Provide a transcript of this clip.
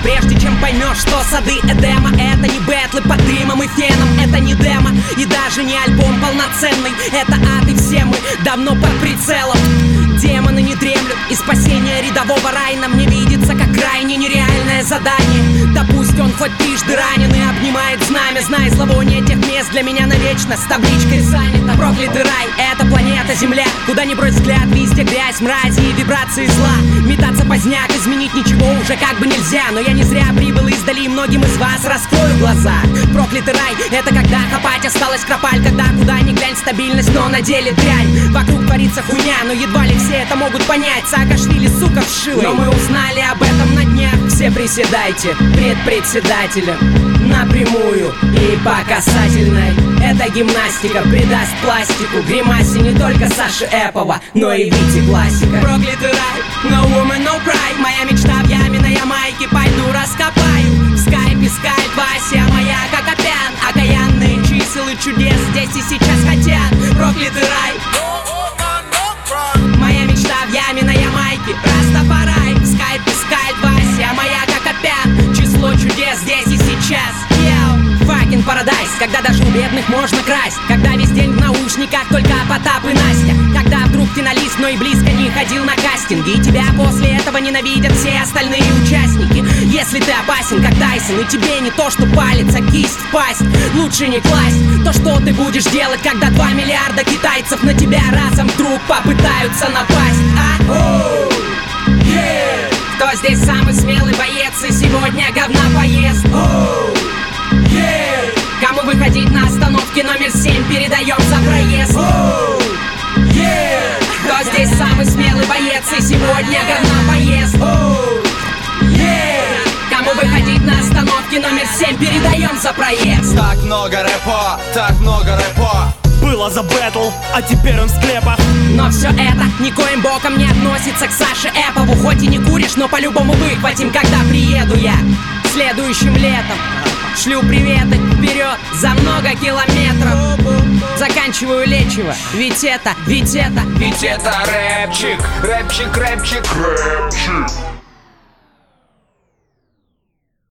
прежде чем поймешь, что сады Эдема — это не бэтлы под дымом и феном, это не демо и даже не альбом полноценный. Это ад, и все мы давно под прицелом. Демоны не дремлют, и спасение рядового Райна мне видится как крайне нереальное задание. Да пусть он хоть трижды ранен и обнимает знамя, зная зловоние тех мест для меня навечно с табличкой занято. Проклятый рай — это планета Земля, куда ни брось взгляд, везде грязь, мразь и вибрации зла. Метаться поздняк, изменить ничего уже как бы нельзя, но я не зря прибыл издали, и многим из вас раскрою глаза. Проклятый рай — это когда копать осталась кропаль, когда куда ни глянь стабильность, но на деле дрянь. Вокруг творится хуйня, но едва ли все это могут понять. Саакашвили, сука, вшивый. Но мы узнали об этом на днях. Все приседайте пред председателем напрямую и по касательной. Эта гимнастика придаст пластику гримасе не только Саши Эпова, но и Вити Классика. Проклятый рай, no woman, no pride. Моя мечта в яме на Ямайке, пойду раскопаю. В скайпе скайп Вася, моя как опян. Окаянные чисел и чудес здесь и сейчас хотят. Проклятый рай, моя мечта в яме на Ямайке, Растафарай. В скайпе скайп Вася, моя как опян. Число чудес здесь и сейчас. Fucking парадайз, когда даже у бедных можно красть, когда весь день в наушниках только Потап и Настя, когда вдруг финалист, но и близко не ходил на кастинги, и тебя после этого ненавидят все остальные участники. Если ты опасен, как Тайсон, и тебе не то что палец, а кисть в пасть, лучше не класть. То, что ты будешь делать, когда 2 миллиарда китайцев на тебя разом вдруг попытаются напасть, а? Кто здесь самый смелый боец и сегодня говна поест? Кому выходить на остановке номер 7, передаем за проезд. Кто здесь самый смелый боец и сегодня говна поест? Кому выходить на остановке номер 7, передаем за проезд. Так много рэпа было за бэтл, а теперь он в склепах. Но все это никоим боком не относится к Саше Эпову. Хоть и не куришь, но по-любому выхватим, когда приеду я следующим летом. Шлю приветы вперед за много километров. Заканчиваю лечиво, ведь это рэпчик.